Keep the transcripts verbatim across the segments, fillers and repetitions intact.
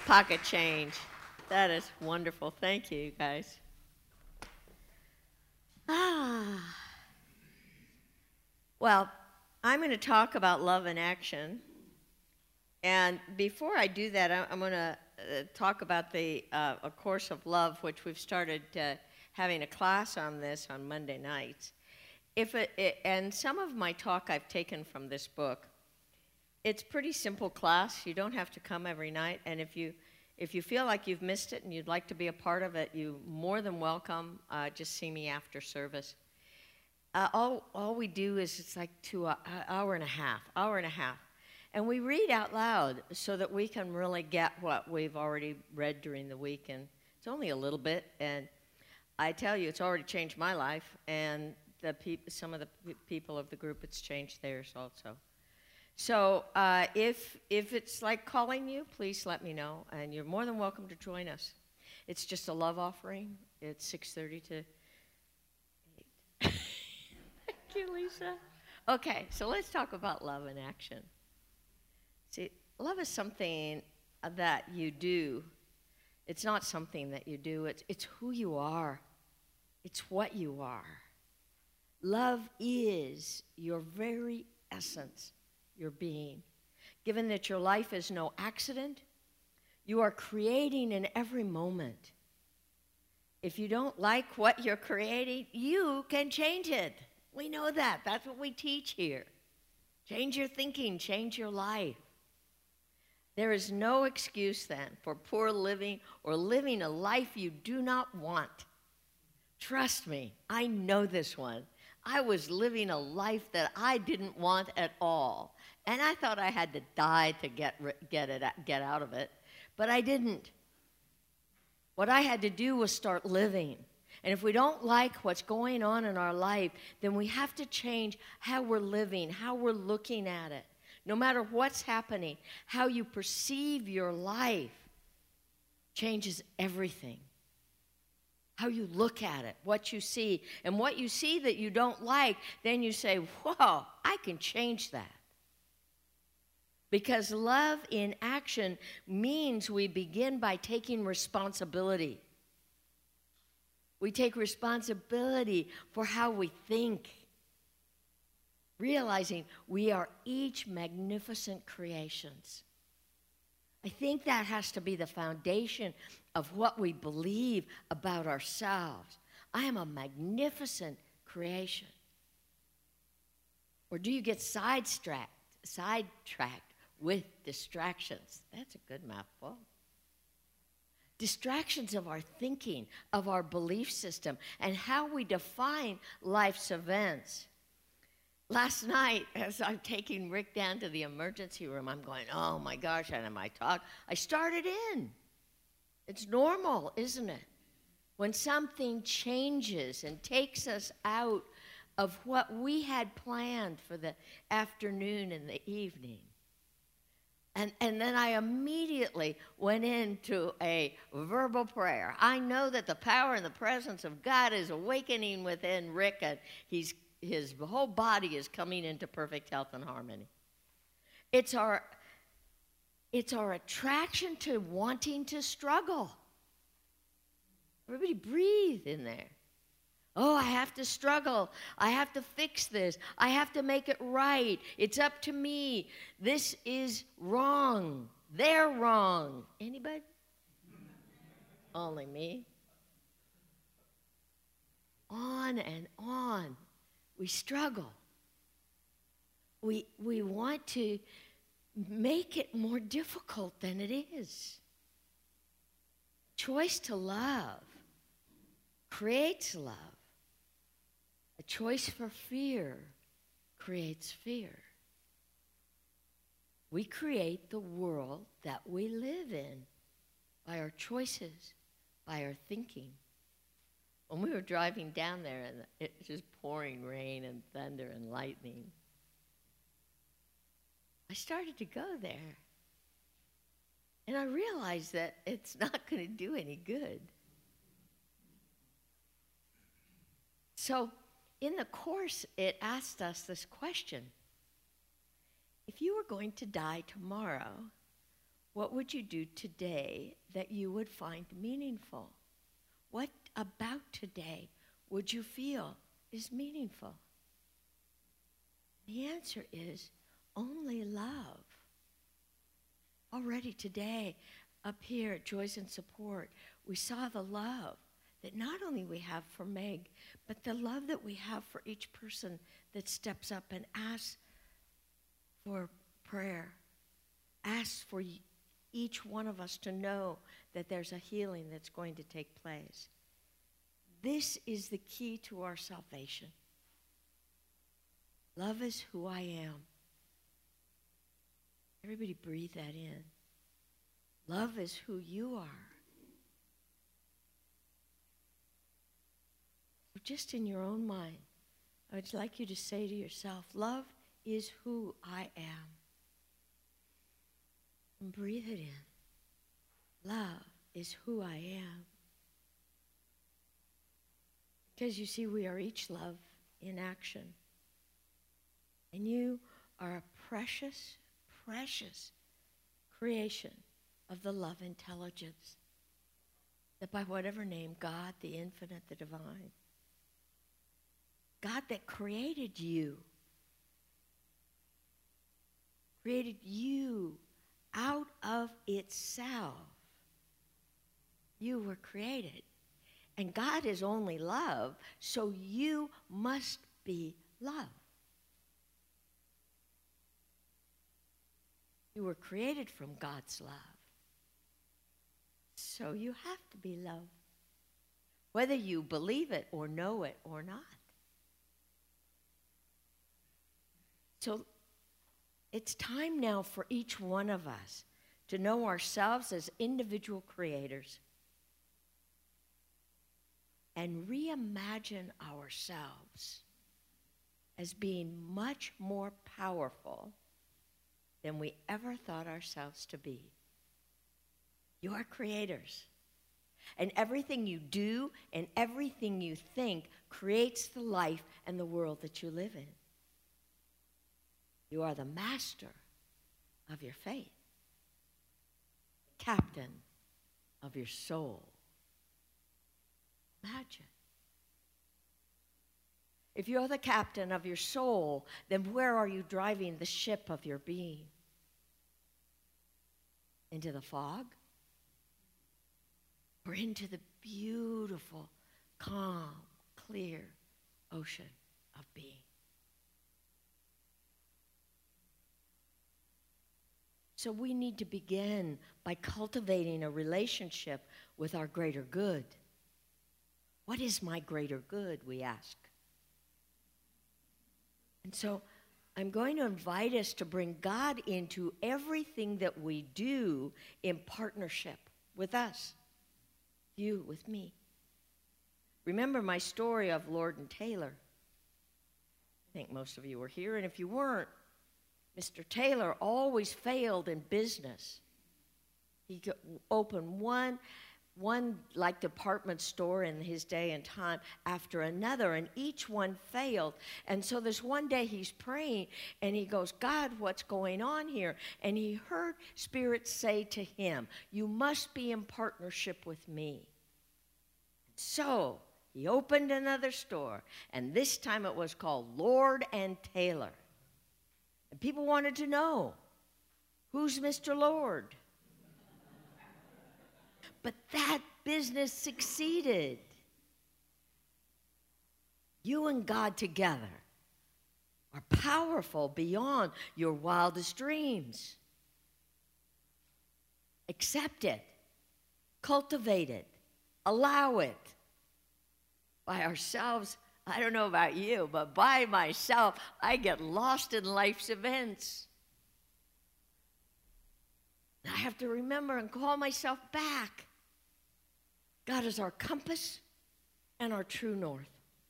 pocket change. That is wonderful. Thank you, guys. Ah. Well, I'm going to talk about love in action. And before I do that, I'm going to uh, talk about the uh, A Course of Love, which we've started uh, having a class on this on Monday nights. If it, it, and some of my talk I've taken from this book. It's pretty simple class. You don't have to come every night. And if you, if you feel like you've missed it and you'd like to be a part of it, you're more than welcome. Uh, just see me after service. Uh, all, all we do is it's like two uh, hour and a half, hour and a half. And we read out loud so that we can really get what we've already read during the week. And it's only a little bit. And I tell you, it's already changed my life. And the peop some of the pe people of the group, it's changed theirs also. So uh, if, if it's like calling you, please let me know. And you're more than welcome to join us. It's just a love offering. It's six thirty to eight. Thank you, Lisa. Okay, so let's talk about love in action. See, love is something that you do. It's not something that you do. It's, it's who you are. It's what you are. Love is your very essence, your being. Given that your life is no accident, you are creating in every moment. If you don't like what you're creating, you can change it. We know that. That's what we teach here. Change your thinking, change your life. There is no excuse then for poor living or living a life you do not want. Trust me, I know this one. I was living a life that I didn't want at all. And I thought I had to die to get, get, it, get out of it, but I didn't. What I had to do was start living. And if we don't like what's going on in our life, then we have to change how we're living, how we're looking at it. No matter what's happening, how you perceive your life changes everything. How you look at it, what you see. And what you see that you don't like, then you say, whoa, I can change that. Because love in action means we begin by taking responsibility. We take responsibility for how we think. Realizing we are each magnificent creations. I think that has to be the foundation of what we believe about ourselves. I am a magnificent creation. Or do you get sidetracked, sidetracked with distractions? That's a good mouthful. Distractions of our thinking, of our belief system, and how we define life's events. Last night, as I'm taking Rick down to the emergency room, I'm going, oh my gosh, and my talk, I started in. It's normal, isn't it? When something changes and takes us out of what we had planned for the afternoon and the evening. And, and then I immediately went into a verbal prayer. I know that the power and the presence of God is awakening within Rick, and he's his whole body is coming into perfect health and harmony. It's our, it's our attraction to wanting to struggle. Everybody breathe in there. Oh, I have to struggle. I have to fix this. I have to make it right. It's up to me. This is wrong. They're wrong. Anybody? Only me. On and on. We struggle. We, we want to make it more difficult than it is. Choice to love creates love. A choice for fear creates fear. We create the world that we live in by our choices, by our thinking. When we were driving down there, and it was just pouring rain and thunder and lightning, I started to go there. And I realized that it's not going to do any good. So in the Course, it asked us this question. If you were going to die tomorrow, What would you do today that you would find meaningful? What about today would you feel is meaningful? The answer is only love. Already today, up here at Joys and Support, we saw the love that not only we have for Meg, but the love that we have for each person that steps up and asks for prayer, asks for each one of us to know that there's a healing that's going to take place. This is the key to our salvation. Love is who I am. Everybody breathe that in. Love is who you are. So just in your own mind, I would like you to say to yourself, love is who I am. And breathe it in. Love is who I am. Because you see, we are each love in action. And you are a precious, precious creation of the love intelligence. That by whatever name, God, the infinite, the divine, God that created you, created you out of itself. You were created. And God is only love, so you must be love. You were created from God's love. So you have to be love, whether you believe it or know it or not. So it's time now for each one of us to know ourselves as individual creators and reimagine ourselves as being much more powerful than we ever thought ourselves to be. You are creators. And everything you do and everything you think creates the life and the world that you live in. You are the master of your fate, captain of your soul. Imagine. If you're the captain of your soul, then where are you driving the ship of your being? Into the fog? Or into the beautiful, calm, clear ocean of being? So we need to begin by cultivating a relationship with our greater good. What is my greater good, we ask? And so I'm going to invite us to bring God into everything that we do in partnership with us, you with me. Remember my story of Lord and Taylor. I think most of you were here, and if you weren't, Mister Taylor always failed in business. He could open one, one like department store in his day and time after another, and each one failed. And so this one day he's praying, and he goes, God, what's going on here? And he heard Spirit say to him, you must be in partnership with me. So he opened another store, and this time it was called Lord and Taylor. And people wanted to know, who's Mister Lord? But that business succeeded. You and God together are powerful beyond your wildest dreams. Accept it. Cultivate it. Allow it. By ourselves, I don't know about you, but by myself, I get lost in life's events. I have to remember and call myself back. God is our compass and our true north.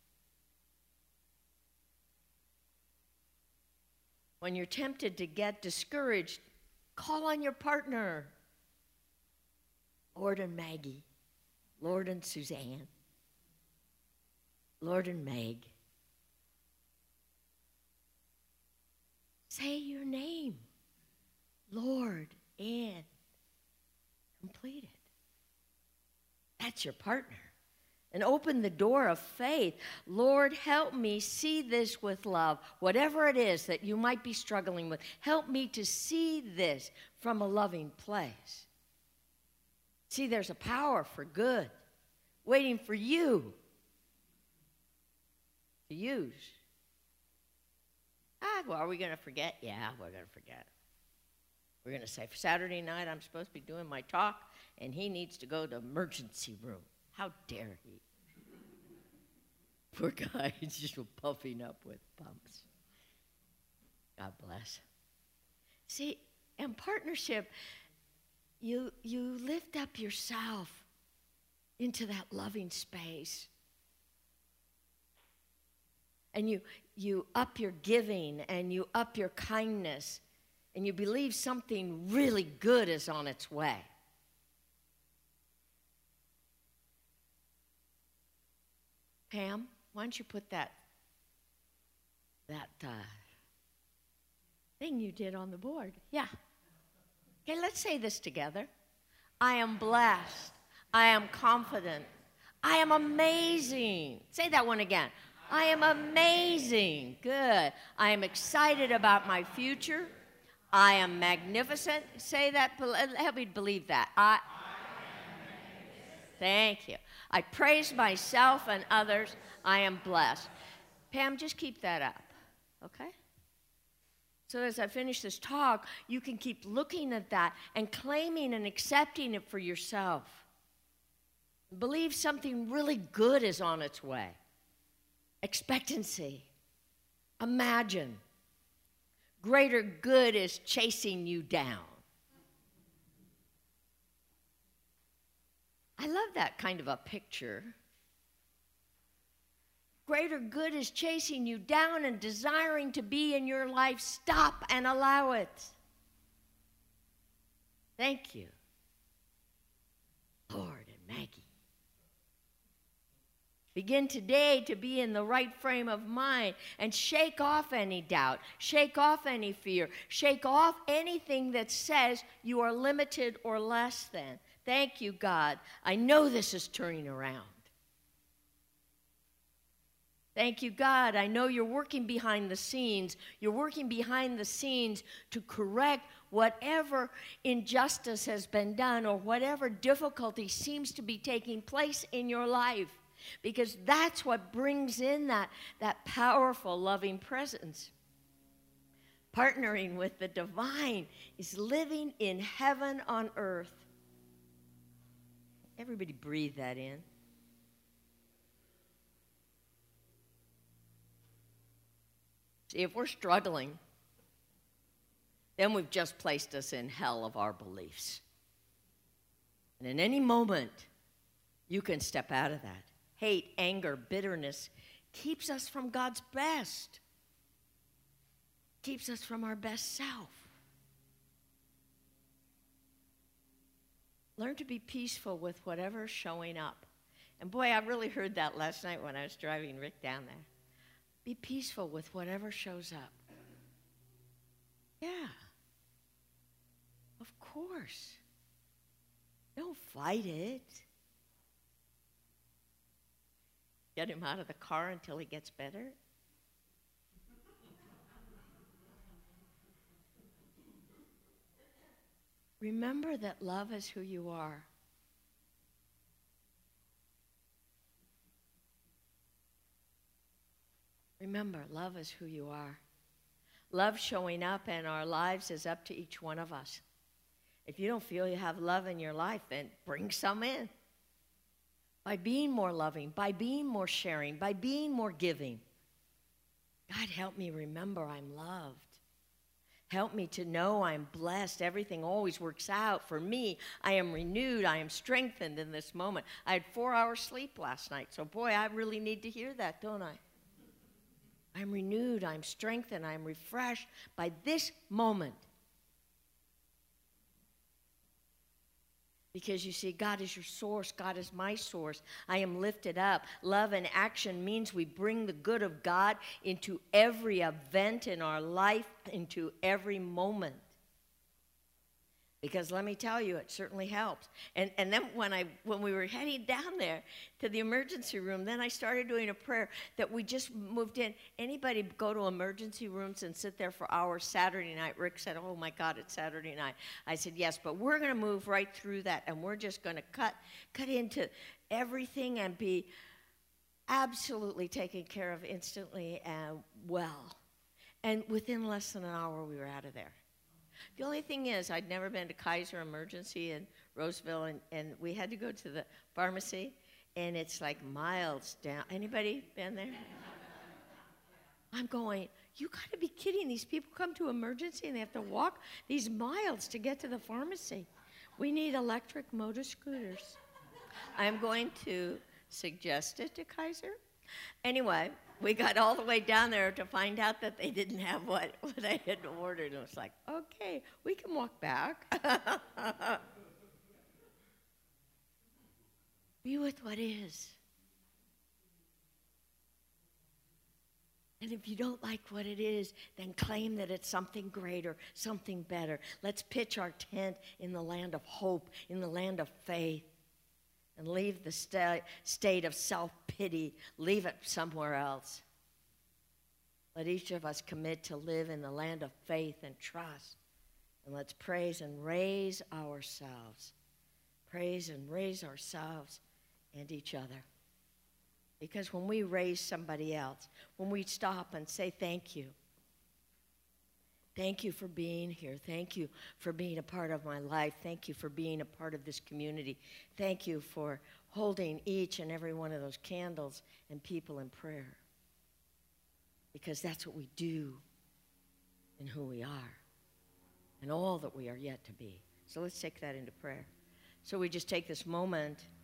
When you're tempted to get discouraged, call on your partner. Lord and Maggie, Lord and Suzanne, Lord and Meg. Say your name, Lord and completed. That's your partner. And open the door of faith. Lord, help me see this with love. Whatever it is that you might be struggling with, help me to see this from a loving place. See, there's a power for good waiting for you to use. Ah, well, are we going to forget? Yeah, we're going to forget. We're going to say, Saturday night I'm supposed to be doing my talk, and he needs to go to the emergency room. How dare he? Poor guy, he's just puffing up with bumps. God bless. See, in partnership, you, you lift up yourself into that loving space. And you, you up your giving, and you up your kindness, and you believe something really good is on its way. Pam, why don't you put that, that uh, thing you did on the board? Yeah. Okay, let's say this together. I am blessed. I am confident. I am amazing. Say that one again. I am amazing. Good. I am excited about my future. I am magnificent. Say that. Help me believe that. I, Thank you. I praise myself and others. I am blessed. Pam, just keep that up, okay? So as I finish this talk, you can keep looking at that and claiming and accepting it for yourself. Believe something really good is on its way. Expectancy. Imagine. Greater good is chasing you down. I love that kind of a picture. Greater good is chasing you down and desiring to be in your life. Stop and allow it. Thank you, Lord and Maggie. Begin today to be in the right frame of mind and shake off any doubt, shake off any fear, shake off anything that says you are limited or less than. Thank you, God. I know this is turning around. Thank you, God. I know you're working behind the scenes. You're working behind the scenes to correct whatever injustice has been done or whatever difficulty seems to be taking place in your life, because that's what brings in that, that powerful, loving presence. Partnering with the divine is living in heaven on earth. Everybody breathe that in. See, if we're struggling, then we've just placed us in hell of our beliefs. And in any moment, you can step out of that. Hate, anger, bitterness keeps us from God's best. Keeps us from our best self. Learn to be peaceful with whatever's showing up. And boy, I really heard that last night when I was driving Rick down there. Be peaceful with whatever shows up. Yeah. Of course. Don't fight it. Get him out of the car until he gets better. Remember that love is who you are. Remember, love is who you are. Love showing up in our lives is up to each one of us. If you don't feel you have love in your life, then bring some in. By being more loving, by being more sharing, by being more giving. God, help me remember I'm loved. Help me to know I'm blessed. Everything always works out for me. I am renewed. I am strengthened in this moment. I had four hours sleep last night, so boy, I really need to hear that, don't I? I'm renewed. I'm strengthened. I'm refreshed by this moment. Because you see, God is your source. God is my source. I am lifted up. Love and action means we bring the good of God into every event in our life, into every moment. Because let me tell you, it certainly helps. And, and then when, I, when we were heading down there to the emergency room, then I started doing a prayer that we just moved in. Anybody go to emergency rooms and sit there for hours Saturday night? Rick said, oh my God, it's Saturday night. I said, yes, but we're going to move right through that, and we're just going to cut, cut into everything and be absolutely taken care of instantly and well. And within less than an hour, we were out of there. The only thing is, I'd never been to Kaiser Emergency in Roseville, and, and we had to go to the pharmacy, and it's like miles down. Anybody been there? I'm going, you got to be kidding. These people come to emergency, and they have to walk these miles to get to the pharmacy. We need electric motor scooters. I'm going to suggest it to Kaiser. Anyway, we got all the way down there to find out that they didn't have what, what I had ordered. And it was like, okay, we can walk back. Be with what is. And if you don't like what it is, then claim that it's something greater, something better. Let's pitch our tent in the land of hope, in the land of faith. And leave the sta- state of self-pity, leave it somewhere else. Let each of us commit to live in the land of faith and trust. And let's praise and raise ourselves. Praise and raise ourselves and each other. Because when we raise somebody else, when we stop and say thank you, thank you for being here. Thank you for being a part of my life. Thank you for being a part of this community. Thank you for holding each and every one of those candles and people in prayer. Because that's what we do in who we are and all that we are yet to be. So let's take that into prayer. So we just take this moment